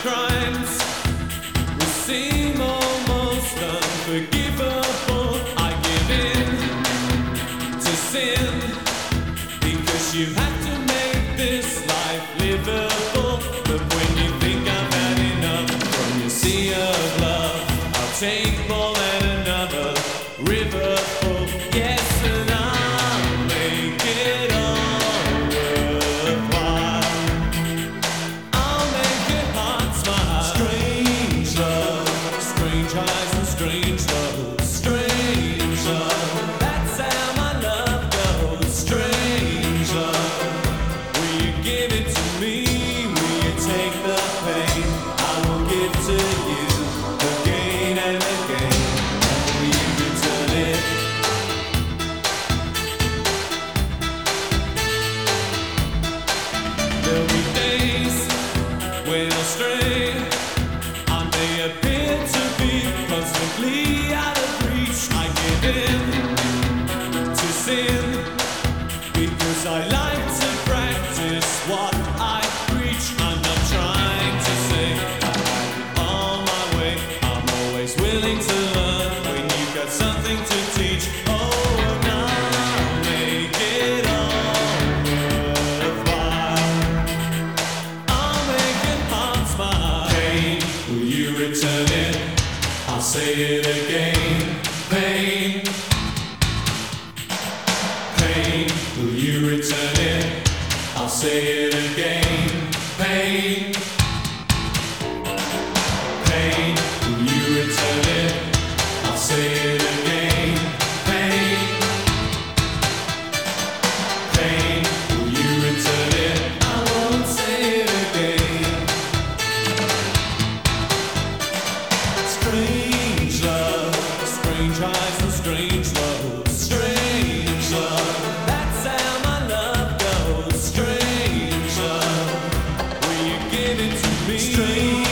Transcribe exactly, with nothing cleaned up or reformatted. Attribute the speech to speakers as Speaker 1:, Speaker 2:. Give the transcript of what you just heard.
Speaker 1: crimes will seem almost unforgivable. I give in to sin because you have to make this life livable. But when you think I've had enough from your sea of love, I'll take more than another river full. Yes, and I'll make it all worthwhile. I'll make your heart smile. Strange love, strange highs and strange lows. Strange love, that's how my love goes. Strange love, will you give it to me? Will you take the pain I will give to you again and again? And will you return it? There'll be days when I'll stray. I may appear to be constantly out of reach. I give in to sin because I like to practice what I preach. I'm not trying to say I have it all my way. I'm always willing to learn when you've got something to teach. Oh, and I'll make it all worthwhile. I'll make your heart smile. Pain, will you return it? I'll say it again. Pain, pain, will you return it? I'll say it again. Pain, pain, will you return it? I'll say it again. Pain, pain, will you return it? I won't say it again. Strange love, strange highs and strange lows. Strange love, that's how my love goes. Strange love, will you give it to me? Strange